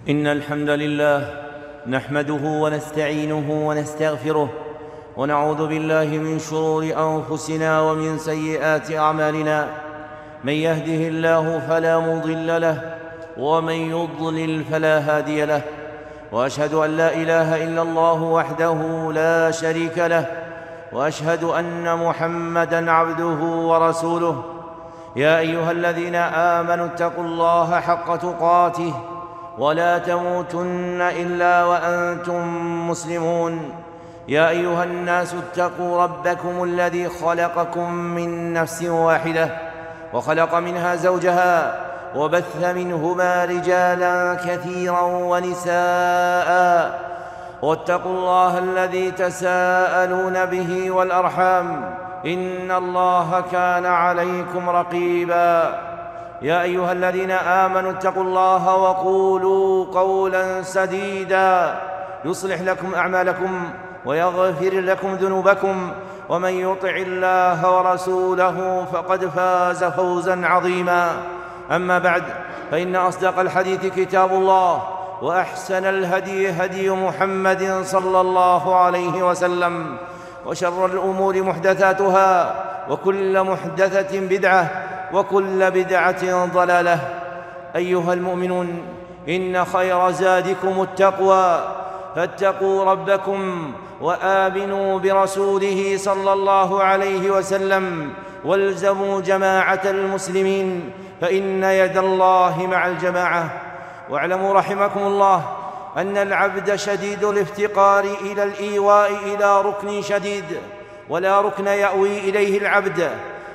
إن الحمد لله نحمده ونستعينه ونستغفره ونعوذ بالله من شرور أنفسنا ومن سيئات أعمالنا. من يهده الله فلا مضل له ومن يضلل فلا هادي له، وأشهد أن لا إله إلا الله وحده لا شريك له، وأشهد أن محمدًا عبده ورسوله. يا أيها الذين آمنوا اتقوا الله حق تقاته ولا تموتن إلا وأنتم مسلمون. يا أيها الناس اتقوا ربكم الذي خلقكم من نفس واحدة وخلق منها زوجها وبث منهما رجالا كثيرا ونساء، واتقوا الله الذي تساءلون به والأرحام إن الله كان عليكم رقيبا. يا أيها الذين آمنوا اتقوا الله وقولوا قولا سديدا يصلح لكم أعمالكم ويغفر لكم ذنوبكم، ومن يطع الله ورسوله فقد فاز فوزا عظيما. أما بعد، فإن أصدق الحديث كتاب الله، وأحسن الهدي هدي محمد صلى الله عليه وسلم، وشر الأمور محدثاتها، وكل محدثة بدعة، وكل بدعة ضلالة. أيها المؤمنون، إن خير زادكم التقوى، فاتقوا ربكم وآمنوا برسوله صلى الله عليه وسلم، والزموا جماعة المسلمين، فإن يد الله مع الجماعة. واعلموا رحمكم الله أن العبد شديد الافتقار إلى الإيواء إلى ركن شديد، ولا ركن يأوي إليه العبد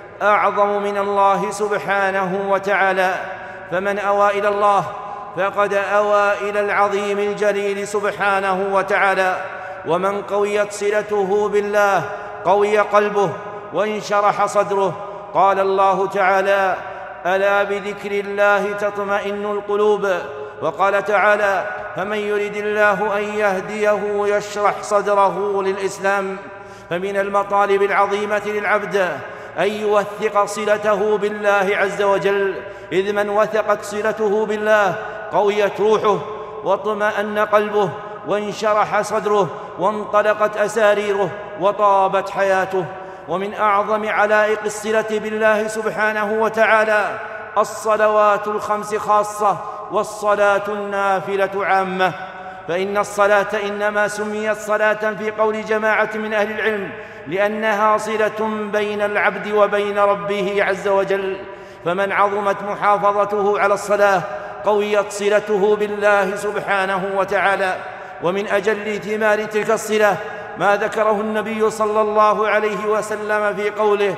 أعظم من الله سبحانه وتعالى. فمن أوى إلى الله فقد أوى إلى العظيم الجليل سبحانه وتعالى. ومن قويت صلته بالله قوي قلبه وانشرح صدره. قال الله تعالى: ألا بذكر الله تطمئن القلوب. وقال تعالى: فمن يرد الله أن يهديه يشرح صدره للإسلام. فمن المطالب العظيمة للعبد أن يوثق صلته بالله عز وجل، إذ من وثقت صلته بالله قويت روحه واطمأن قلبه وانشرح صدره وانطلقت أساريره وطابت حياته. ومن أعظم علائق الصلة بالله سبحانه وتعالى الصلوات الخمس خاصة، والصلاة النافلة عامة. فإن الصلاة إنما سميت صلاة في قول جماعة من أهل العلم لأنها صلة بين العبد وبين ربه عز وجل. فمن عظمت محافظته على الصلاة قويت صلته بالله سبحانه وتعالى. ومن أجل ثمار تلك الصلة ما ذكره النبي صلى الله عليه وسلم في قوله: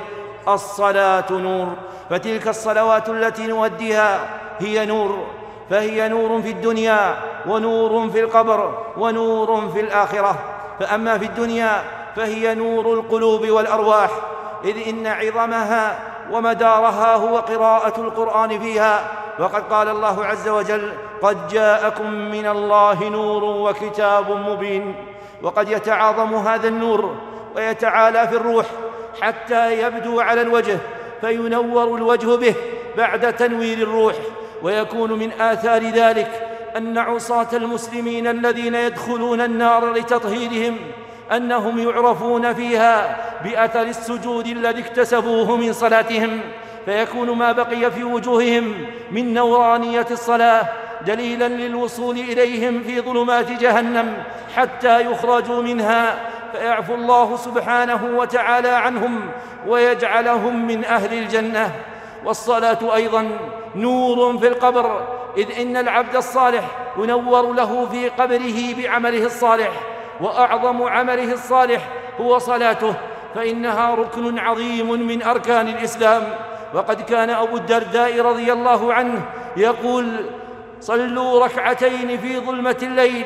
الصلاة نور. فتلك الصلوات التي نؤديها هي نور، فهي نور في الدنيا ونور في القبر ونور في الآخرة. فأما في الدنيا فهي نور القلوب والأرواح، إذ إن عظمها ومدارها هو قراءة القرآن فيها. وقد قال الله عز وجل: قد جاءكم من الله نور وكتاب مبين. وقد يتعاظم هذا النور ويتعالى في الروح حتى يبدو على الوجه، فينور الوجه به بعد تنوير الروح. ويكون من آثار ذلك أن عصاة المسلمين الذين يدخلون النار لتطهيرهم أنهم يعرفون فيها بأثر السجود الذي اكتسبوه من صلاتهم، فيكون ما بقي في وجوههم من نورانية الصلاة دليلاً للوصول إليهم في ظلمات جهنم حتى يخرجوا منها، فيعفو الله سبحانه وتعالى عنهم ويجعلهم من أهل الجنة. والصلاة أيضاً نور في القبر، إذ إن العبد الصالح ينور له في قبره بعمله الصالح، وأعظم عمله الصالح هو صلاته، فإنها ركن عظيم من أركان الإسلام. وقد كان أبو الدرداء رضي الله عنه يقول: صلوا ركعتين في ظلمة الليل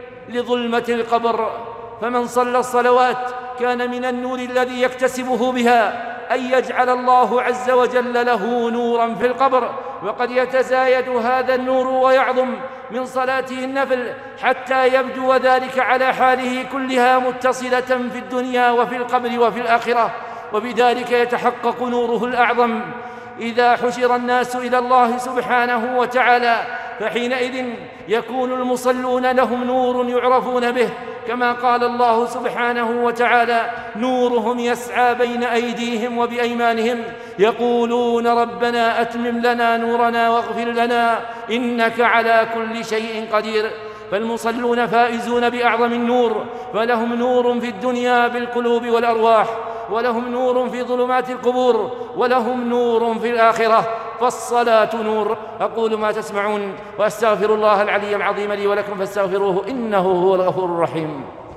لظلمة القبر. فمن صلى الصلوات كان من النور الذي يكتسبه بها أن يجعل الله عز وجل له نوراً في القبر. وقد يتزايد هذا النور ويعظم من صلاته النفل حتى يبدو ذلك على حاله كلها متصلة في الدنيا وفي القبر وفي الآخرة، وبذلك يتحقق نوره الأعظم. إذا حشر الناس إلى الله سبحانه وتعالى فحينئذ يكون المصلون لهم نور يعرفون به، كما قال الله سبحانه وتعالى: نورهم يسعى بين أيديهم وبأيمانهم يقولون ربنا أتمم لنا نورنا واغفر لنا إنك على كل شيء قدير. فالمصلون فائزون بأعظم النور، فلهم نور في الدنيا بالقلوب والأرواح، ولهم نور في ظلمات القبور، ولهم نور في الآخرة، فالصلاة نور. أقول ما تسمعون وأستغفر الله العلي العظيم لي ولكم فاستغفروه إنه هو الغفور الرحيم.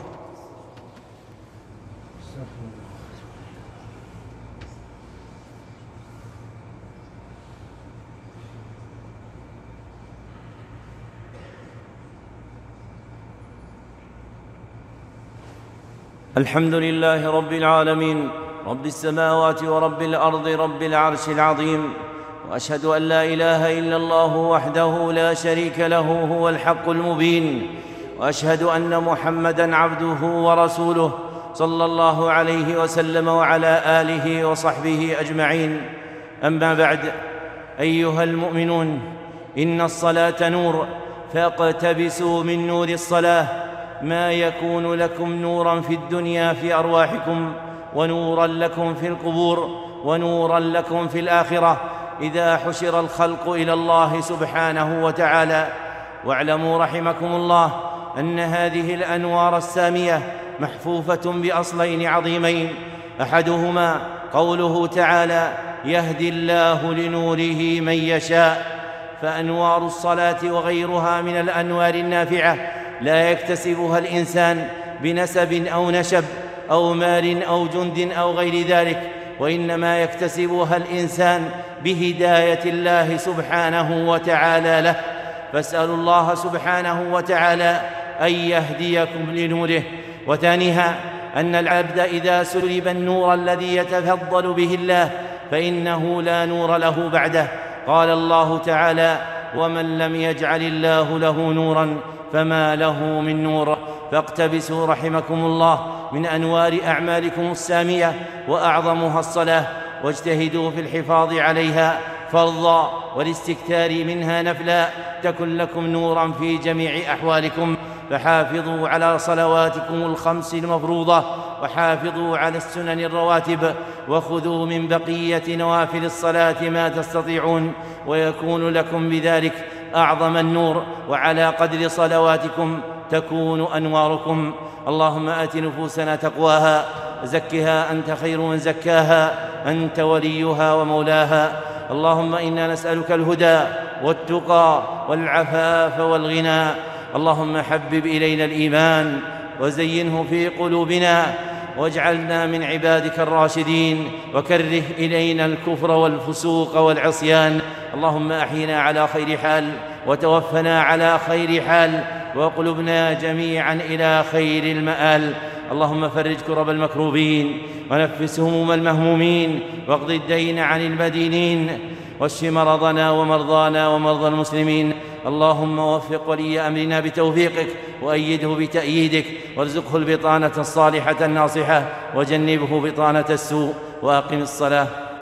الحمد لله رب العالمين، رب السماوات ورب الأرض، رب العرش العظيم، وأشهد أن لا إله إلا الله وحده لا شريك له هو الحق المبين، وأشهد أن محمدًا عبده ورسوله صلى الله عليه وسلم وعلى آله وصحبه أجمعين. أما بعد، أيها المؤمنون، إن الصلاة نور، فاقتبسوا من نور الصلاة ما يكون لكم نورا في الدنيا في أرواحكم، ونورا لكم في القبور، ونورا لكم في الآخرة إذا حشر الخلق إلى الله سبحانه وتعالى. واعلموا رحمكم الله أن هذه الأنوار السامية محفوفة بأصلين عظيمين، أحدهما قوله تعالى: يهدي الله لنوره من يشاء. فأنوار الصلاة وغيرها من الأنوار النافعة لا يكتسبها الإنسان بنسب أو نشب أو مال أو جند أو غير ذلك، وإنما يكتسبها الإنسان بهداية الله سبحانه وتعالى له. فاسألوا الله سبحانه وتعالى أن يهديكم لنوره. وثانيها أن العبد إذا سلب النور الذي يتفضل به الله فإنه لا نور له بعده. قال الله تعالى: ومن لم يجعل الله له نورا فما له من نور. فاقتبسوا رحمكم الله من أنوار أعمالكم السامية وأعظمها الصلاة، واجتهدوا في الحفاظ عليها فرضا والاستكثار منها نفلا، تكن لكم نورا في جميع أحوالكم. فحافظوا على صلواتكم الخمس المفروضة، وحافظوا على السنن الرواتب، وخذوا من بقية نوافل الصلاة ما تستطيعون، ويكون لكم بذلك أعظم النور، وعلى قدر صلواتكم تكون أنواركم. اللهم آت نفوسنا تقواها، زكها أنت خير من زكاها، أنت وليها ومولاها. اللهم إنا نسألك الهدى والتقى والعفاف والغنى. اللهم حبب إلينا الإيمان وزينه في قلوبنا، واجعلنا من عبادك الراشدين، وكره إلينا الكفر والفسوق والعصيان. اللهم أحينا على خير حال، وتوفنا على خير حال، واقلبنا جميعا إلى خير المآل. اللهم فرج كرب المكروبين، ونفس هموم المهمومين، واقض الدين عن المدينين، واشف مرضنا ومرضانا ومرضى المسلمين. اللهم وفق ولي أمرنا بتوفيقك، وأيده بتأييدك، وارزقه البطانة الصالحة الناصحة، وجنبه بطانة السوء. وأقم الصلاة.